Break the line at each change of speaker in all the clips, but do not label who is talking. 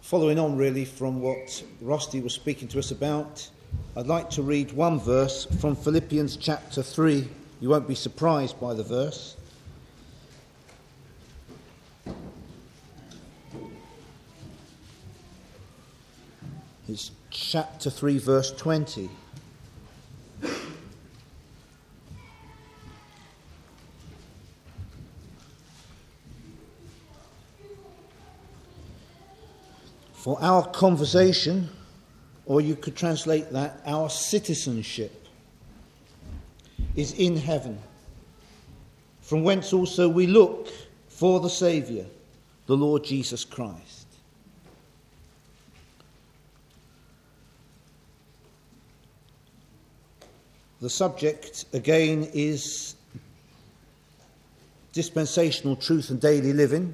Following on really from what Rusty was speaking to us about, I'd like to read one verse from Philippians chapter 3. You won't be surprised by the verse. It's chapter 3, verse 20. For our conversation, or you could translate that, our citizenship, is in heaven, from whence also we look for the Saviour, the Lord Jesus Christ. The subject, again, is dispensational truth and daily living.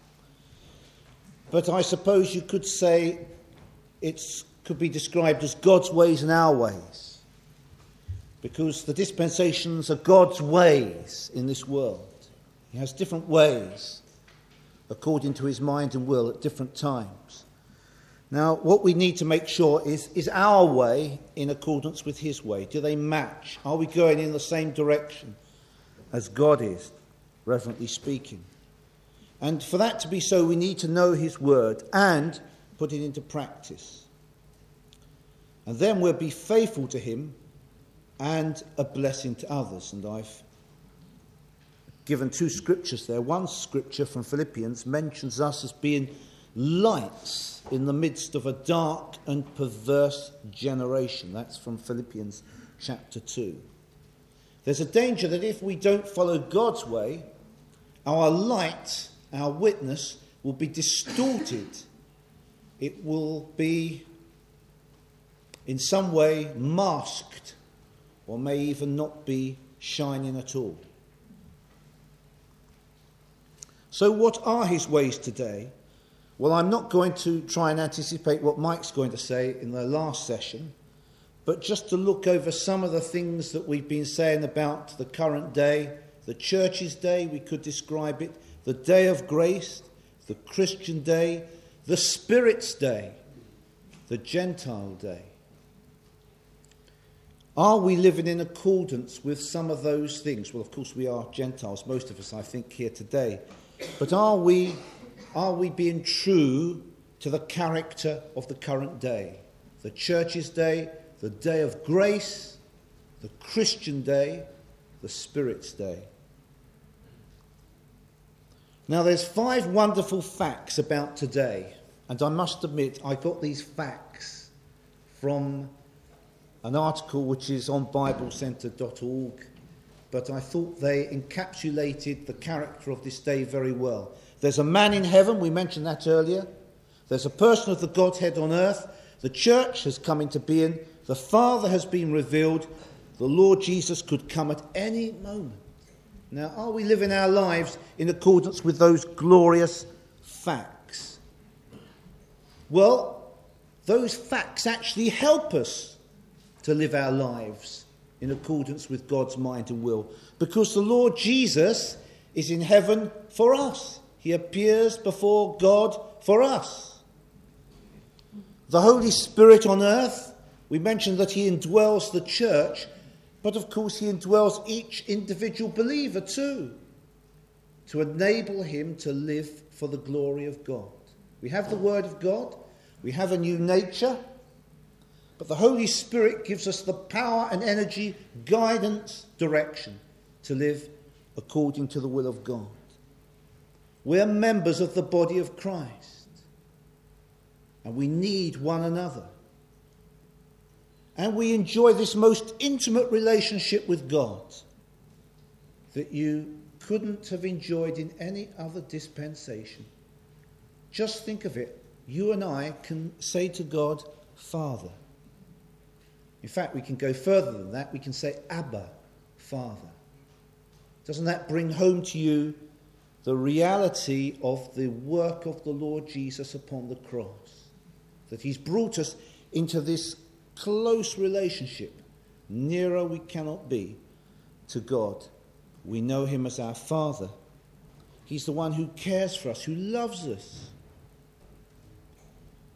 But I suppose you could say it could be described as God's ways and our ways. Because the dispensations are God's ways in this world. He has different ways according to his mind and will at different times. Now, what we need to make sure is our way in accordance with his way. Do they match? Are we going in the same direction as God is, reverently speaking? And for that to be so, we need to know his word and put it into practice. And then we'll be faithful to him and a blessing to others. And I've given two scriptures there. One scripture from Philippians mentions us as being lights in the midst of a dark and perverse generation. That's from Philippians chapter 2. There's a danger that if we don't follow God's way, our light, our witness, will be distorted. It will be in some way masked, or may even not be shining at all. So what are his ways today? Well, I'm not going to try and anticipate what Mike's going to say in the last session, but just to look over some of the things that we've been saying about the current day, the church's day, we could describe it, the day of grace, the Christian day, the Spirit's day, the Gentile day. Are we living in accordance with some of those things? Well, of course we are Gentiles, most of us, I think, here today. But are we being true to the character of the current day? The church's day, the day of grace, the Christian day, the Spirit's day. Now, there's 5 wonderful facts about today, and I must admit I got these facts from an article which is on BibleCentre.org, but I thought they encapsulated the character of this day very well. There's a man in heaven, we mentioned that earlier. There's a person of the Godhead on earth. The church has come into being. The Father has been revealed. The Lord Jesus could come at any moment. Now, are we living our lives in accordance with those glorious facts? Well, those facts actually help us to live our lives in accordance with God's mind and will, because the Lord Jesus is in heaven for us. He appears before God for us. The Holy Spirit on earth, we mentioned that he indwells the church, but of course he indwells each individual believer too, to enable him to live for the glory of God. We have the Word of God, we have a new nature, but the Holy Spirit gives us the power and energy, guidance, direction to live according to the will of God. We're members of the body of Christ, and we need one another. And we enjoy this most intimate relationship with God that you couldn't have enjoyed in any other dispensation. Just think of it. You and I can say to God, Father. In fact, we can go further than that. We can say, Abba, Father. Doesn't that bring home to you the reality of the work of the Lord Jesus upon the cross? That he's brought us into this close relationship, nearer we cannot be to God. We know him as our Father. He's the one who cares for us, who loves us.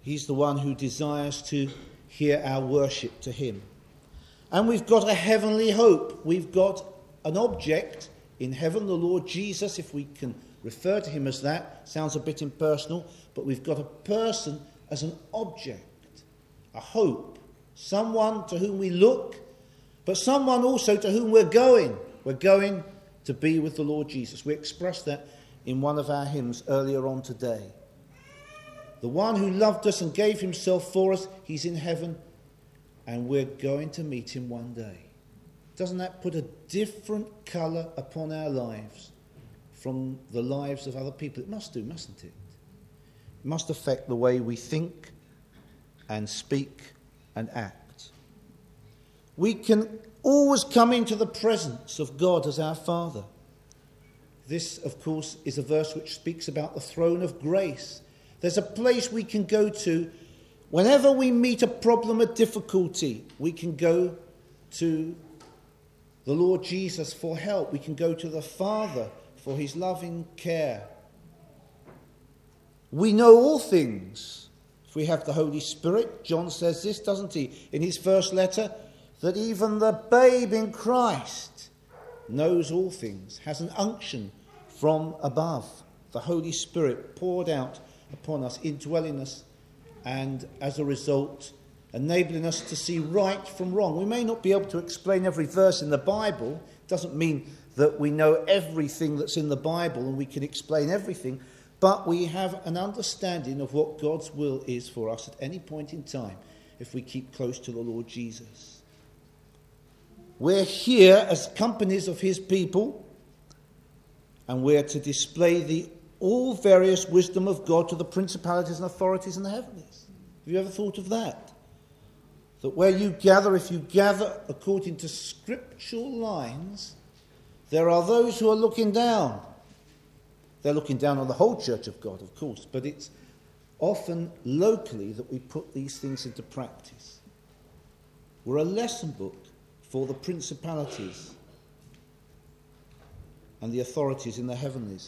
He's the one who desires to hear our worship to him. And we've got a heavenly hope. We've got an object in heaven, the Lord Jesus, if we can refer to him as that. Sounds a bit impersonal, but we've got a person as an object, a hope, someone to whom we look, but someone also to whom we're going. We're going to be with the Lord Jesus. We expressed that in one of our hymns earlier on today. The one who loved us and gave himself for us, he's in heaven, and we're going to meet him one day. Doesn't that put a different colour upon our lives from the lives of other people? It must do, mustn't it? It must affect the way we think and speak and act. We can always come into the presence of God as our Father. This, of course, is a verse which speaks about the throne of grace. There's a place we can go to whenever we meet a problem, a difficulty. We can go to the Lord Jesus for help. We can go to the Father for his loving care. We know all things if we have the Holy Spirit. John says this, doesn't he, in his first letter, that even the babe in Christ knows all things, has an unction from above. The Holy Spirit poured out upon us, indwelling us, and as a result, enabling us to see right from wrong. We may not be able to explain every verse in the Bible. It doesn't mean that we know everything that's in the Bible and we can explain everything, but we have an understanding of what God's will is for us at any point in time if we keep close to the Lord Jesus. We're here as companies of his people, and we're to display the all various wisdom of God to the principalities and authorities in the heavens. Have you ever thought of that? That where you gather, if you gather according to scriptural lines, there are those who are looking down. They're looking down on the whole church of God, of course, but it's often locally that we put these things into practice. We're a lesson book for the principalities and the authorities in the heavenlies.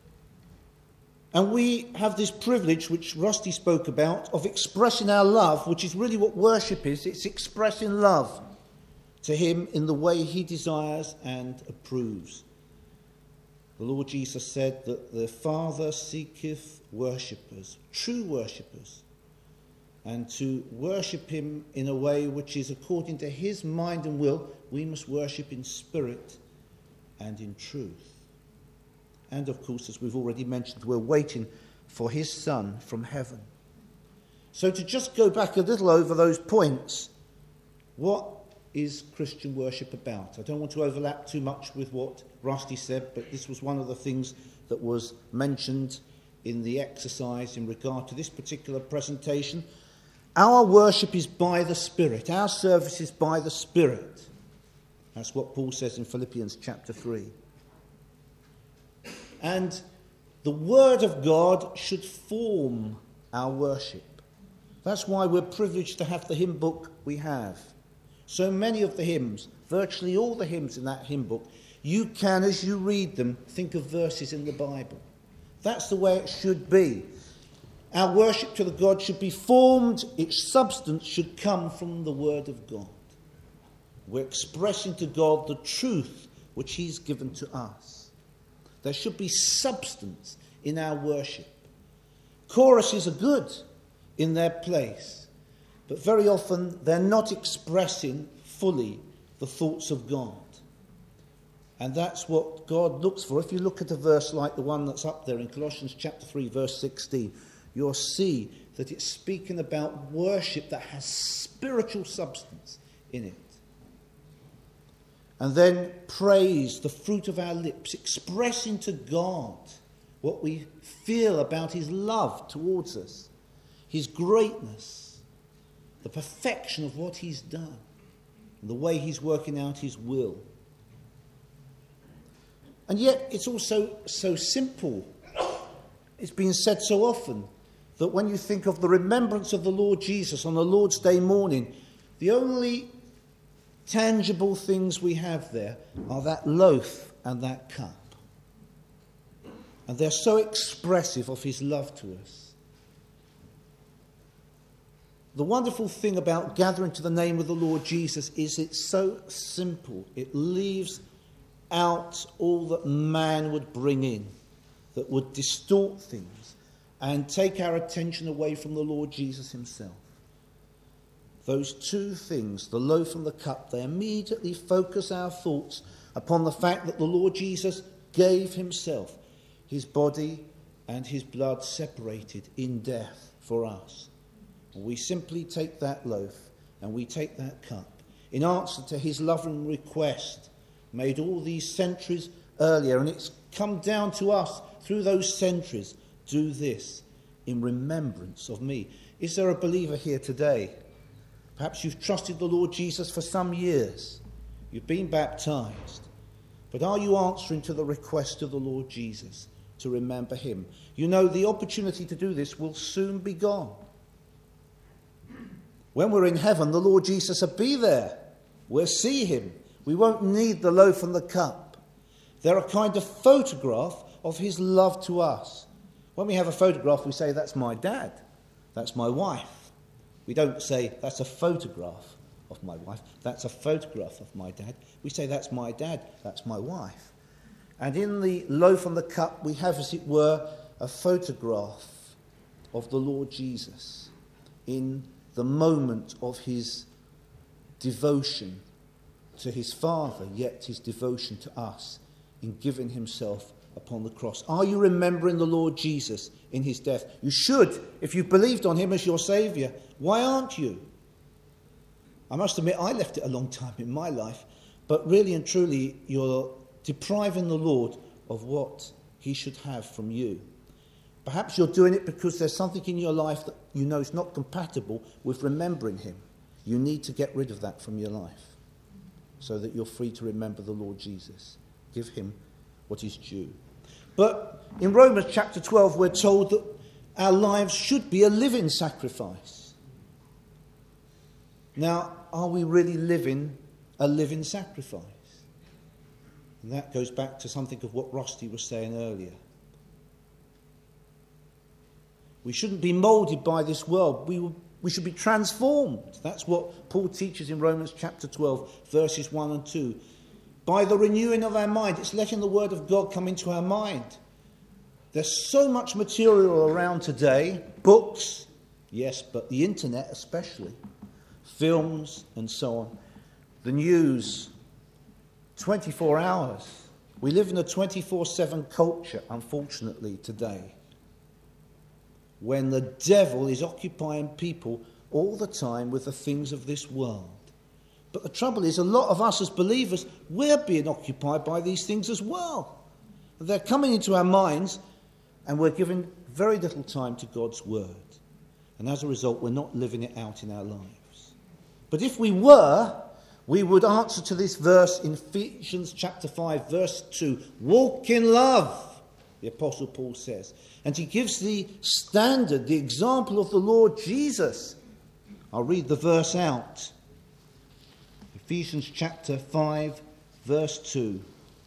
And we have this privilege, which Rusty spoke about, of expressing our love, which is really what worship is. It's expressing love to him in the way he desires and approves. The Lord Jesus said that the Father seeketh worshippers, true worshippers, and to worship him in a way which is according to his mind and will, we must worship in spirit and in truth. And of course, as we've already mentioned, we're waiting for his Son from heaven. So to just go back a little over those points, what is Christian worship about? I don't want to overlap too much with what Rusty said, but this was one of the things that was mentioned in the exercise in regard to this particular presentation. Our worship is by the Spirit. Our service is by the Spirit. That's what Paul says in Philippians chapter 3. And the Word of God should form our worship. That's why we're privileged to have the hymn book we have. So many of the hymns, virtually all the hymns in that hymn book, you can, as you read them, think of verses in the Bible. That's the way it should be. Our worship to the God should be formed, its substance should come from the Word of God. We're expressing to God the truth which he's given to us. There should be substance in our worship. Choruses are good in their place, but very often they're not expressing fully the thoughts of God. And that's what God looks for. If you look at a verse like the one that's up there in Colossians chapter 3, verse 16, you'll see that it's speaking about worship that has spiritual substance in it. And then praise, the fruit of our lips, expressing to God what we feel about his love towards us, his greatness, the perfection of what he's done, and the way he's working out his will. And yet it's also so simple. It's been said so often that when you think of the remembrance of the Lord Jesus on the Lord's Day morning, the only tangible things we have there are that loaf and that cup. And they're so expressive of his love to us. The wonderful thing about gathering to the name of the Lord Jesus is it's so simple. It leaves out all that man would bring in, that would distort things and take our attention away from the Lord Jesus himself. Those two things, the loaf and the cup, they immediately focus our thoughts upon the fact that the Lord Jesus gave himself, his body and his blood separated in death for us. We simply take that loaf and we take that cup in answer to his loving request made all these centuries earlier, and it's come down to us through those centuries. Do this in remembrance of me. Is there a believer here today? Perhaps you've trusted the Lord Jesus for some years. You've been baptized. But are you answering to the request of the Lord Jesus to remember him? You know, the opportunity to do this will soon be gone. When we're in heaven, the Lord Jesus will be there. We'll see him. We won't need the loaf and the cup. They're a kind of photograph of his love to us. When we have a photograph, we say, that's my dad. That's my wife. We don't say, that's a photograph of my wife. That's a photograph of my dad. We say, that's my dad. That's my wife. And in the loaf and the cup, we have, as it were, a photograph of the Lord Jesus in the moment of his devotion to his Father, yet his devotion to us in giving himself upon the cross. Are you remembering the Lord Jesus in his death? You should, if you believed on him as your Saviour. Why aren't you? I must admit, I left it a long time in my life, but really and truly, you're depriving the Lord of what he should have from you. Perhaps you're doing it because there's something in your life that you know is not compatible with remembering him. You need to get rid of that from your life so that you're free to remember the Lord Jesus. Give him what is due. But in Romans chapter 12, we're told that our lives should be a living sacrifice. Now, are we really living a living sacrifice? And that goes back to something of what Rusty was saying earlier. We shouldn't be moulded by this world. We should be transformed. That's what Paul teaches in Romans chapter 12, verses 1 and 2. By the renewing of our mind. It's letting the word of God come into our mind. There's so much material around today. Books, yes, but the internet especially. Films and so on. The news, 24 hours. We live in a 24/7 culture, unfortunately, today, when the devil is occupying people all the time with the things of this world. But the trouble is, a lot of us as believers, we're being occupied by these things as well. They're coming into our minds, and we're giving very little time to God's word. And as a result, we're not living it out in our lives. But if we were, we would answer to this verse in Ephesians chapter 5, verse 2. Walk in love, the Apostle Paul says. And he gives the standard, the example of the Lord Jesus. I'll read the verse out. Ephesians chapter 5, verse 2.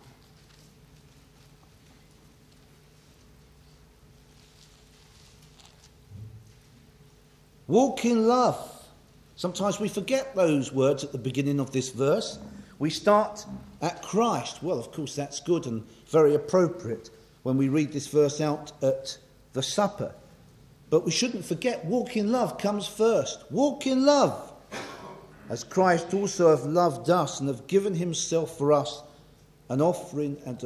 Walk in love. Sometimes we forget those words at the beginning of this verse. We start at Christ. Well, of course, that's good and very appropriate when we read this verse out at the supper. But we shouldn't forget, walk in love comes first. Walk in love, as Christ also hath loved us and have given himself for us an offering and a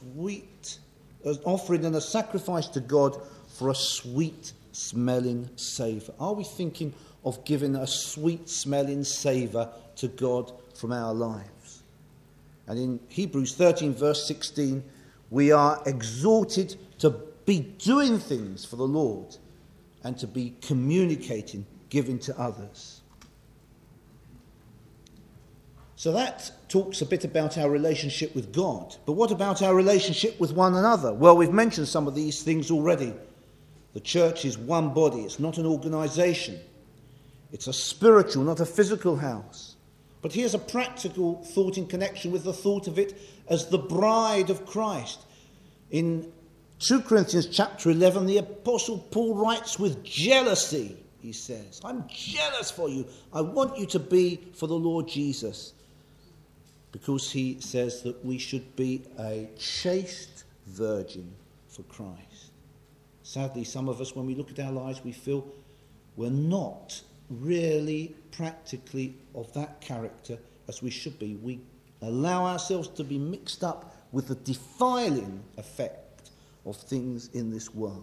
sacrifice to God for a sweet-smelling savour. Are we thinking of giving a sweet-smelling savour to God from our lives? And in Hebrews 13, verse 16, we are exhorted to be doing things for the Lord and to be communicating, giving to others. So that talks a bit about our relationship with God. But what about our relationship with one another? Well, we've mentioned some of these things already. The church is one body. It's not an organisation. It's a spiritual, not a physical house. But here's a practical thought in connection with the thought of it as the bride of Christ. In 2 Corinthians chapter 11, the Apostle Paul writes with jealousy he says. I'm jealous for you. I want you to be for the Lord Jesus. Because he says that we should be a chaste virgin for Christ. Sadly, some of us, when we look at our lives, we feel we're not really practically of that character as we should be. We allow ourselves to be mixed up with the defiling effect of things in this world.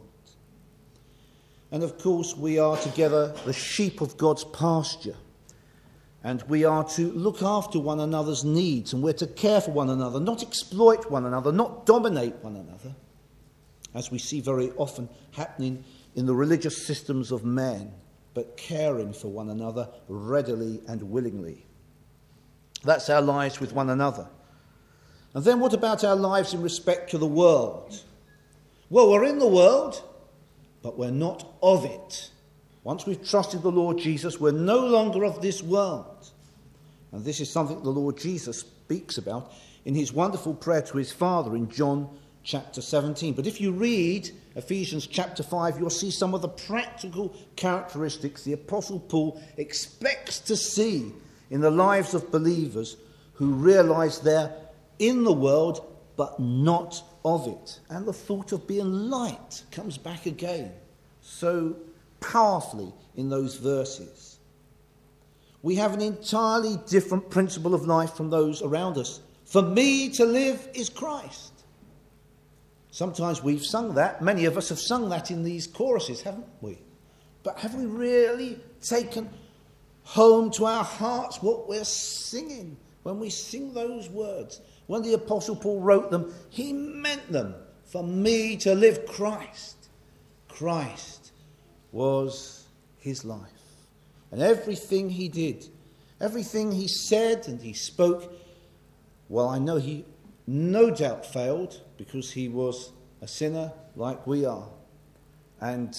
And of course, we are together the sheep of God's pasture. And we are to look after one another's needs, and we're to care for one another, not exploit one another, not dominate one another, as we see very often happening in the religious systems of men, but caring for one another readily and willingly. That's our lives with one another. And then what about our lives in respect to the world? Well, we're in the world, but we're not of it. Once we've trusted the Lord Jesus, we're no longer of this world. And this is something the Lord Jesus speaks about in his wonderful prayer to his Father in John chapter 17. But if you read Ephesians chapter 5, you'll see some of the practical characteristics the Apostle Paul expects to see in the lives of believers who realise they're in the world but not of it. And the thought of being light comes back again so powerfully in those verses. We have an entirely different principle of life from those around us. For me to live is Christ. Sometimes we've sung that. Many of us have sung that in these choruses, haven't we? But have we really taken home to our hearts what we're singing when we sing those words? When the Apostle Paul wrote them, he meant them. For me to live Christ. Christ was his life. And everything he did, everything he said and he spoke, well, I know he no doubt failed because he was a sinner like we are. And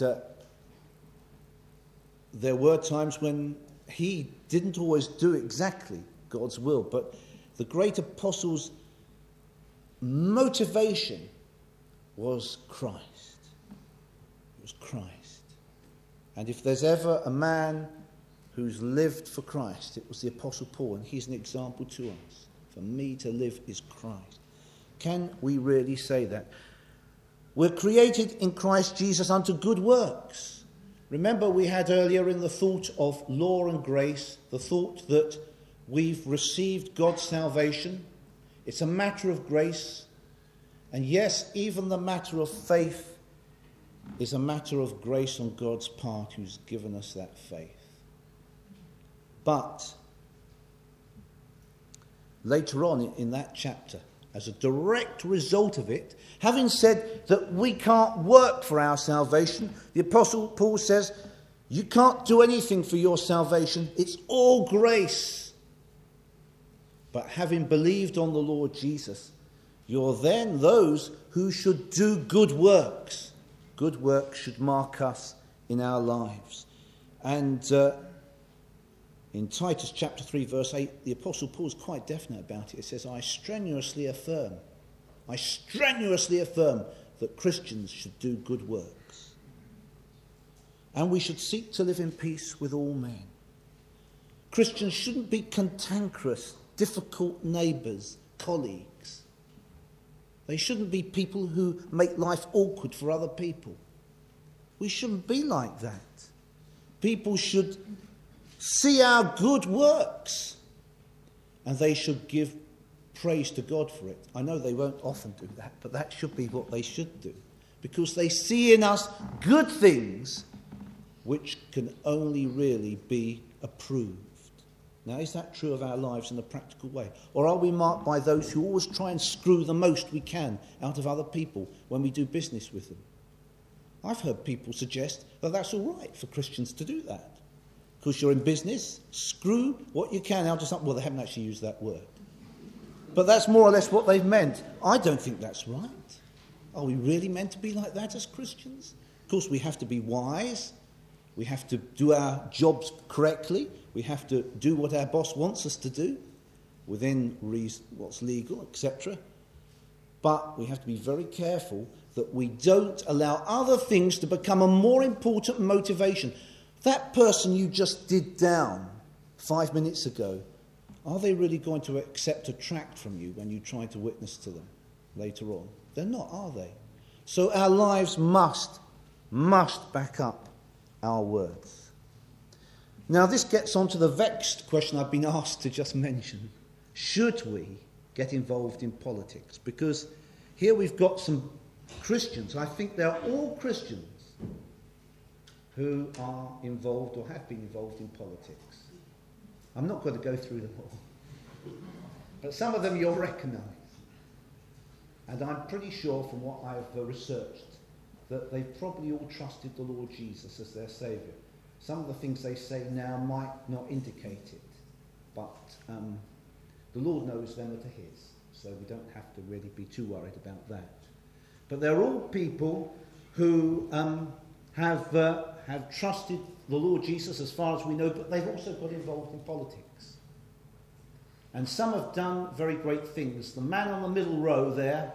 there were times when he didn't always do exactly God's will, but the great apostle's motivation was Christ. It was Christ. And if there's ever a man who's lived for Christ, it was the Apostle Paul, and he's an example to us. For me to live is Christ. Can we really say that? We're created in Christ Jesus unto good works. Remember, we had earlier in the thought of law and grace, the thought that we've received God's salvation. It's a matter of grace. And yes, even the matter of faith is a matter of grace on God's part, who's given us that faith. But later on in that chapter, as a direct result of it, having said that we can't work for our salvation, the Apostle Paul says, you can't do anything for your salvation. It's all grace. But having believed on the Lord Jesus, you're then those who should do good works. Good works should mark us in our lives. And in Titus chapter 3 verse 8, the Apostle Paul is quite definite about it. It says, I strenuously affirm that Christians should do good works. And we should seek to live in peace with all men. Christians shouldn't be cantankerous, difficult neighbours, colleagues. They shouldn't be people who make life awkward for other people. We shouldn't be like that. People should see our good works and they should give praise to God for it. I know they won't often do that, but that should be what they should do, because they see in us good things which can only really be approved. Now, is that true of our lives in a practical way? Or are we marked by those who always try and screw the most we can out of other people when we do business with them? I've heard people suggest that that's all right for Christians to do that. Because you're in business, screw what you can out of something. Well, they haven't actually used that word. But that's more or less what they've meant. I don't think that's right. Are we really meant to be like that as Christians? Of course, we have to be wise. We have to do our jobs correctly. We have to do what our boss wants us to do within what's legal, etc. But we have to be very careful that we don't allow other things to become a more important motivation. That person you just did down 5 minutes ago, are they really going to accept a tract from you when you try to witness to them later on? They're not, are they? So our lives must back up our words. Now this gets on to the vexed question I've been asked to just mention. Should we get involved in politics? Because here we've got some Christians, I think they're all Christians, who are involved or have been involved in politics. I'm not going to go through them all. But some of them you'll recognise. And I'm pretty sure from what I've researched that they've probably all trusted the Lord Jesus as their Saviour. Some of the things they say now might not indicate it, but the Lord knows them are to his, so we don't have to really be too worried about that. But they're all people who have trusted the Lord Jesus as far as we know, but they've also got involved in politics. And some have done very great things. The man on the middle row there,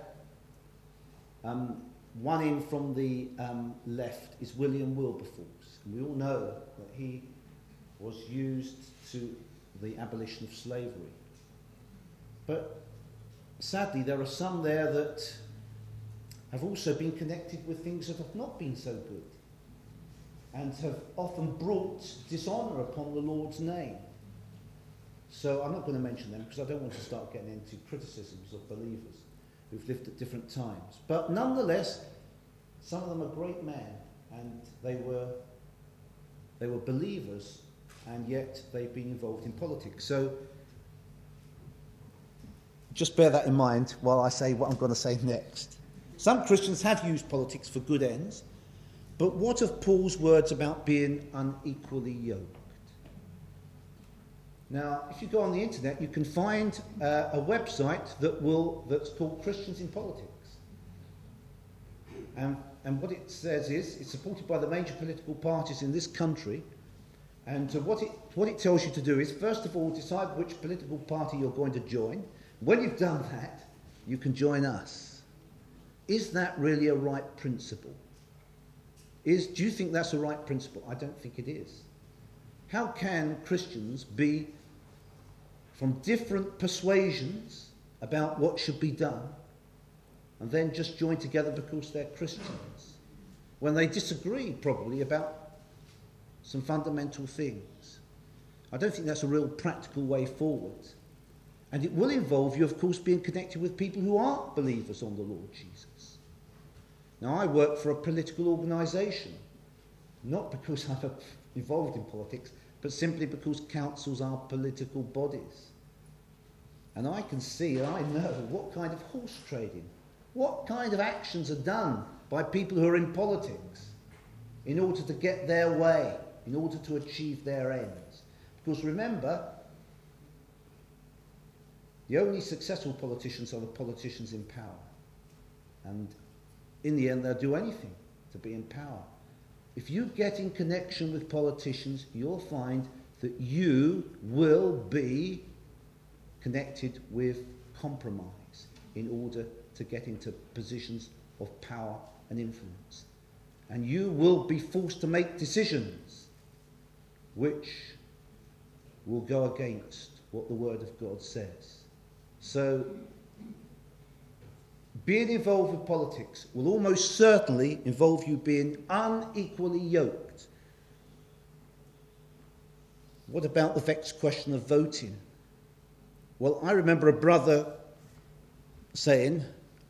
one in from the left, is William Wilberforce. And we all know that he was used to the abolition of slavery. But sadly, there are some there that have also been connected with things that have not been so good and have often brought dishonour upon the Lord's name. So I'm not going to mention them because I don't want to start getting into criticisms of believers who've lived at different times. But nonetheless, some of them are great men, and they were believers, and yet they've been involved in politics. So just bear that in mind while I say what I'm going to say next. Some Christians have used politics for good ends, but what of Paul's words about being unequally yoked? Now, if you go on the internet, you can find a website that's called Christians in Politics. And what it says is, it's supported by the major political parties in this country, and what it tells you to do is, first of all, decide which political party you're going to join. When you've done that, you can join us. Is that really a right principle? Do you think that's a right principle? I don't think it is. How can Christians be from different persuasions about what should be done and then just join together because they're Christians, when they disagree probably about some fundamental things? I don't think that's a real practical way forward. And it will involve you, of course, being connected with people who aren't believers on the Lord Jesus. Now, I work for a political organisation, not because I'm involved in politics, but simply because councils are political bodies. And I can see and I know what kind of horse trading, what kind of actions are done by people who are in politics in order to get their way, in order to achieve their ends. Because remember, the only successful politicians are the politicians in power. And in the end, they'll do anything to be in power. If you get in connection with politicians, you'll find that you will be connected with compromise in order to get into positions of power and influence. And you will be forced to make decisions which will go against what the Word of God says. So, being involved with politics will almost certainly involve you being unequally yoked. What about the vexed question of voting? Well, I remember a brother saying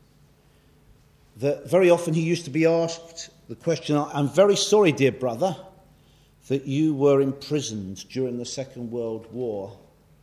that very often he used to be asked the question, "I'm very sorry, dear brother, that you were imprisoned during the Second World War.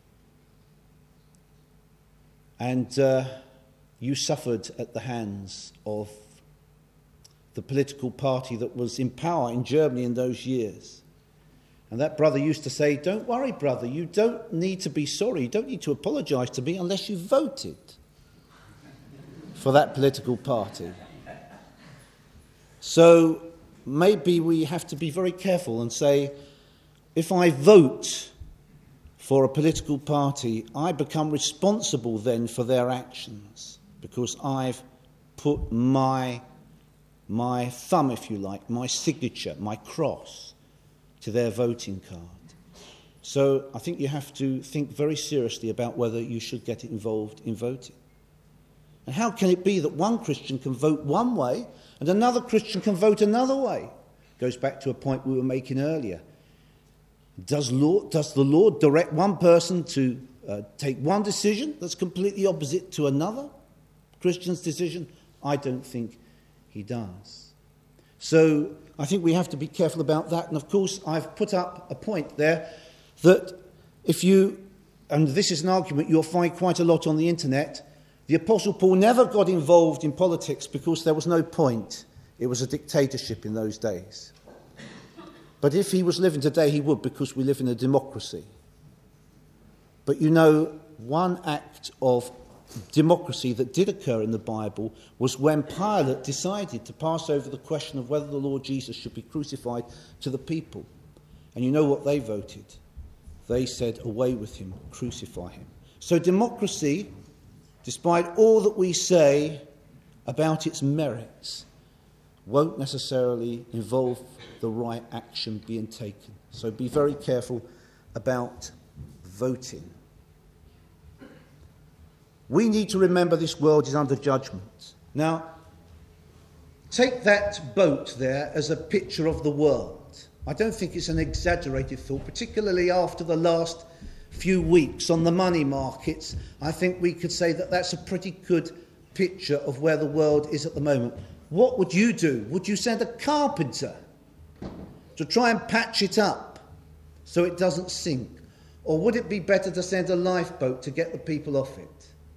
And you suffered at the hands of the political party that was in power in Germany in those years." And that brother used to say, "Don't worry, brother, you don't need to be sorry, you don't need to apologise to me unless you voted for that political party." So maybe we have to be very careful and say, if I vote for a political party, I become responsible then for their actions because I've put my thumb, if you like, my signature, my cross to their voting card. So I think you have to think very seriously about whether you should get involved in voting. And how can it be that one Christian can vote one way and another Christian can vote another way? Goes back to a point we were making earlier. Does the Lord direct one person to take one decision that's completely opposite to another Christian's decision? I don't think he does. So I think we have to be careful about that. And of course, I've put up a point there that if you, and this is an argument you'll find quite a lot on the internet, the Apostle Paul never got involved in politics because there was no point. It was a dictatorship in those days. But if he was living today, he would, because we live in a democracy. But you know, one act of democracy that did occur in the Bible was when Pilate decided to pass over the question of whether the Lord Jesus should be crucified to the people. And you know what they voted? They said, away with him, crucify him. So democracy, despite all that we say about its merits, won't necessarily involve the right action being taken. So be very careful about voting. We need to remember this world is under judgment. Now, take that boat there as a picture of the world. I don't think it's an exaggerated thought, particularly after the last few weeks on the money markets. I think we could say that that's a pretty good picture of where the world is at the moment. What would you do? Would you send a carpenter to try and patch it up so it doesn't sink? Or would it be better to send a lifeboat to get the people off it?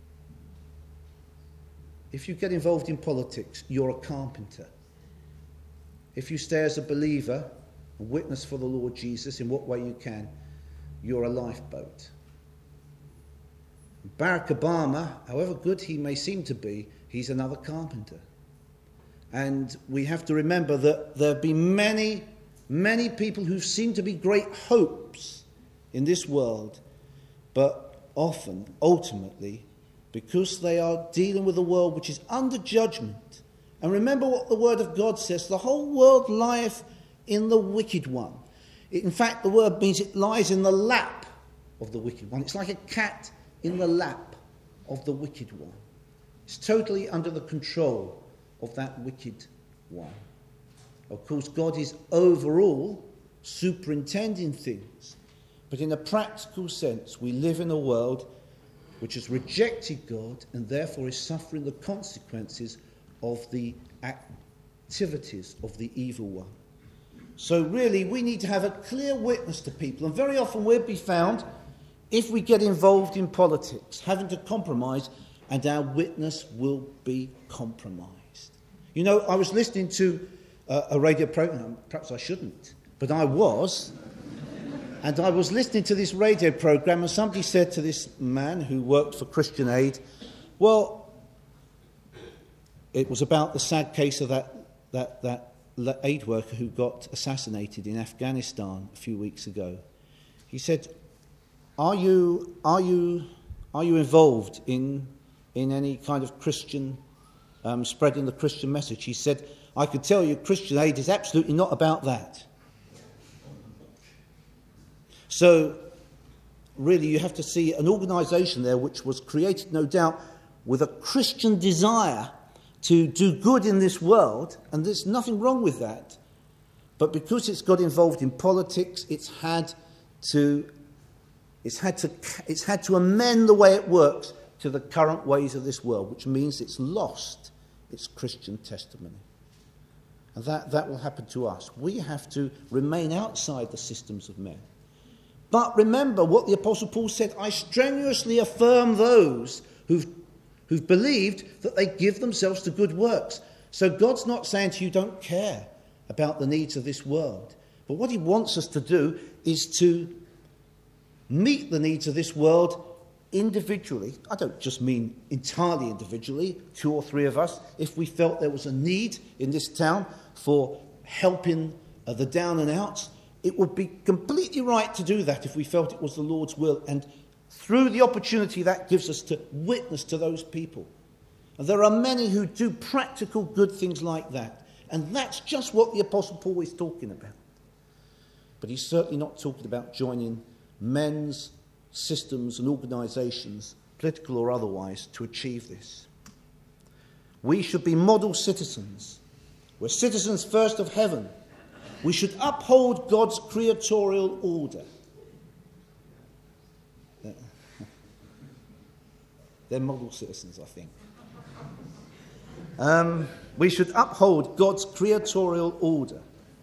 If you get involved in politics, you're a carpenter. If you stay as a believer, a witness for the Lord Jesus in what way you can, you're a lifeboat. Barack Obama, however good he may seem to be, he's another carpenter. And we have to remember that there have been many, many people who seem to be great hopes in this world, but often, ultimately, because they are dealing with a world which is under judgment. And remember what the Word of God says, the whole world lieth in the wicked one. In fact, the word means it lies in the lap of the wicked one. It's like a cat in the lap of the wicked one. It's totally under the control of that wicked one. Of course, God is overall superintending things. But in a practical sense, we live in a world which has rejected God and therefore is suffering the consequences of the activities of the evil one. So really, we need to have a clear witness to people. And very often we'll be found, if we get involved in politics, having to compromise, and our witness will be compromised. You know, I was listening to a radio program, perhaps I shouldn't, but I was. And I was listening to this radio program, and somebody said to this man who worked for Christian Aid, well, it was about the sad case of that aid worker who got assassinated in Afghanistan a few weeks ago. He said, are you involved in any kind of Christian, spreading the Christian message? He said, I could tell you Christian Aid is absolutely not about that. So, really, you have to see an organisation there which was created, no doubt, with a Christian desire to do good in this world, and there's nothing wrong with that. But because it's got involved in politics, it's had to amend the way it works to the current ways of this world, which means it's lost its Christian testimony. And that will happen to us. We have to remain outside the systems of men. But remember what the Apostle Paul said, I strenuously affirm those who've believed that they give themselves to good works. So God's not saying to you, don't care about the needs of this world. But what he wants us to do is to meet the needs of this world individually. I don't just mean entirely individually, 2 or 3 of us. If we felt there was a need in this town for helping the down and outs, it would be completely right to do that if we felt it was the Lord's will. And through the opportunity that gives us to witness to those people. And there are many who do practical good things like that. And that's just what the Apostle Paul is talking about. But he's certainly not talking about joining men's systems and organisations, political or otherwise, to achieve this. We should be model citizens. We're citizens first of heaven. We should uphold God's creatorial order. They're model citizens, I think. We should uphold God's creatorial order.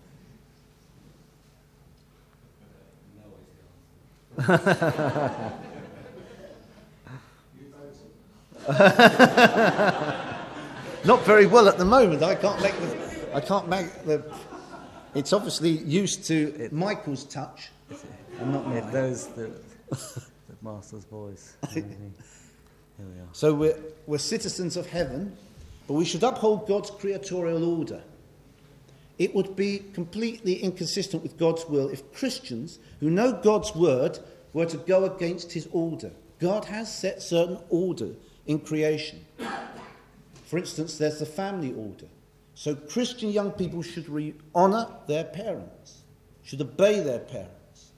Not very well at the moment. I can't make the. It's obviously used to Michael's touch, and not mine.
Those the master's voice. Here we are.
So we're citizens of heaven, but we should uphold God's creatorial order. It would be completely inconsistent with God's will if Christians who know God's word were to go against his order. God has set certain order in creation. For instance, there's the family order. So Christian young people should honour their parents, should obey their parents.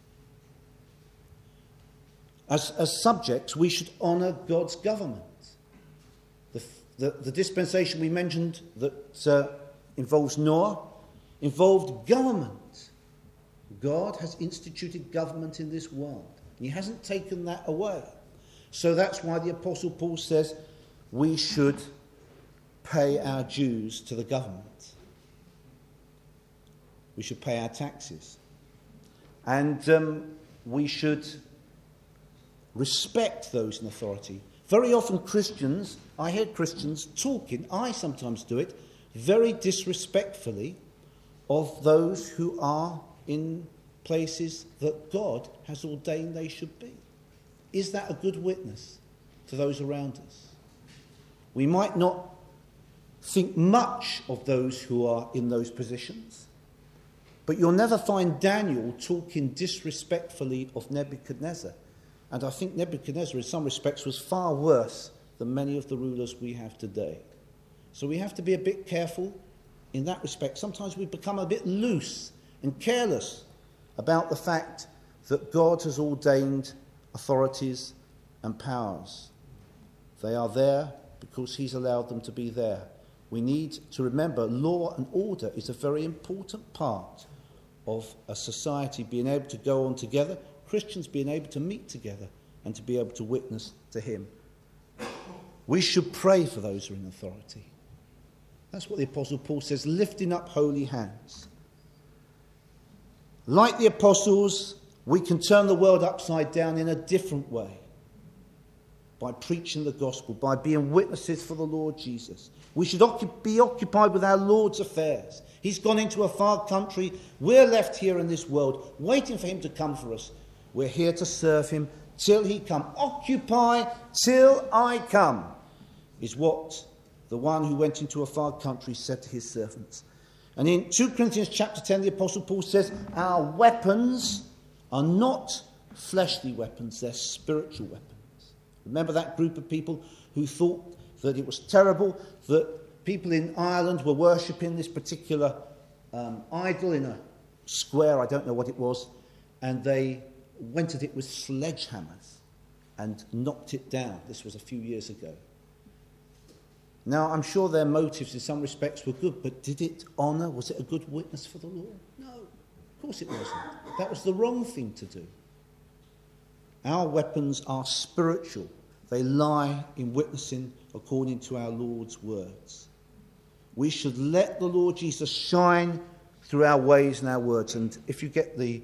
As subjects, we should honour God's government. The dispensation we mentioned that involves Noah involved government. God has instituted government in this world. He hasn't taken that away. So that's why the Apostle Paul says we should pay our dues to the government. We should pay our taxes. And we should respect those in authority. Very often Christians, I hear Christians talking, I sometimes do it, very disrespectfully of those who are in places that God has ordained they should be. Is that a good witness to those around us? We might not think much of those who are in those positions, but you'll never find Daniel talking disrespectfully of Nebuchadnezzar. And I think Nebuchadnezzar, in some respects, was far worse than many of the rulers we have today. So we have to be a bit careful in that respect. Sometimes we become a bit loose and careless about the fact that God has ordained authorities and powers. They are there because he's allowed them to be there. We need to remember law and order is a very important part of a society being able to go on together, Christians being able to meet together and to be able to witness to him. We should pray for those who are in authority. That's what the Apostle Paul says, lifting up holy hands. Like the apostles, we can turn the world upside down in a different way. By preaching the gospel, by being witnesses for the Lord Jesus. We should be occupied with our Lord's affairs. He's gone into a far country. We're left here in this world, waiting for him to come for us. We're here to serve him till he come. Occupy till I come, is what the one who went into a far country said to his servants. And in 2 Corinthians chapter 10, the Apostle Paul says, our weapons are not fleshly weapons, they're spiritual weapons. Remember that group of people who thought that it was terrible that people in Ireland were worshipping this particular idol in a square, I don't know what it was, and they went at it with sledgehammers and knocked it down. This was a few years ago. Now, I'm sure their motives in some respects were good, but did it honour, was it a good witness for the Lord? No, of course it wasn't. That was the wrong thing to do. Our weapons are spiritual. They lie in witnessing according to our Lord's words. We should let the Lord Jesus shine through our ways and our words. And if you get the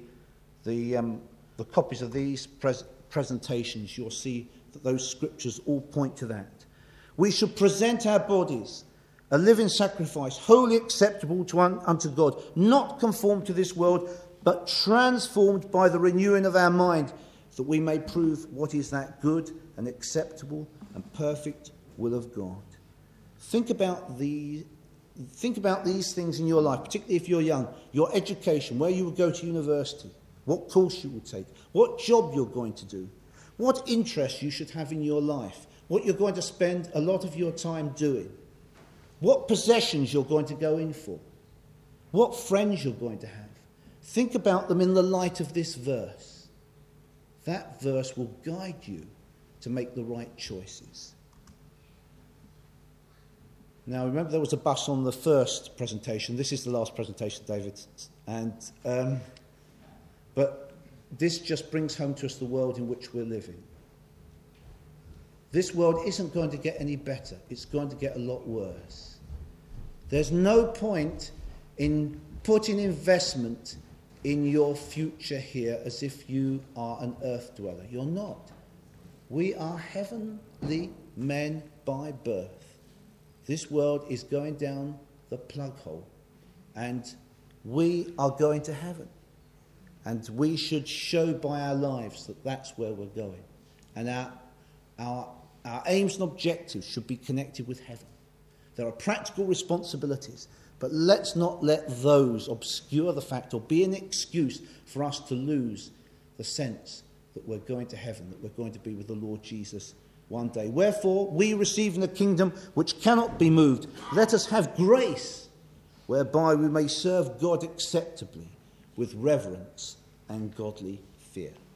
copies of these presentations, you'll see that those scriptures all point to that. We should present our bodies a living sacrifice, wholly acceptable unto God, not conformed to this world, but transformed by the renewing of our mind, that we may prove what is that good and acceptable and perfect will of God. Think about these things in your life, particularly if you're young. Your education, where you will go to university, what course you will take, what job you're going to do, what interests you should have in your life, what you're going to spend a lot of your time doing, what possessions you're going to go in for, what friends you're going to have. think about them in the light of this verse. That verse will guide you to make the right choices. Now, remember there was a bus on the first presentation. This is the last presentation, David. But this just brings home to us the world in which we're living. This world isn't going to get any better. It's going to get a lot worse. There's no point in putting investment in your future here as if you are an earth dweller. You're not. We are heavenly men by birth. This world is going down the plug hole, and we are going to heaven. And we should show by our lives that that's where we're going. And our aims and objectives should be connected with heaven. There are practical responsibilities, but let's not let those obscure the fact or be an excuse for us to lose the sense that we're going to heaven, that we're going to be with the Lord Jesus one day. Wherefore, we receiving a kingdom which cannot be moved, let us have grace whereby we may serve God acceptably with reverence and godly fear.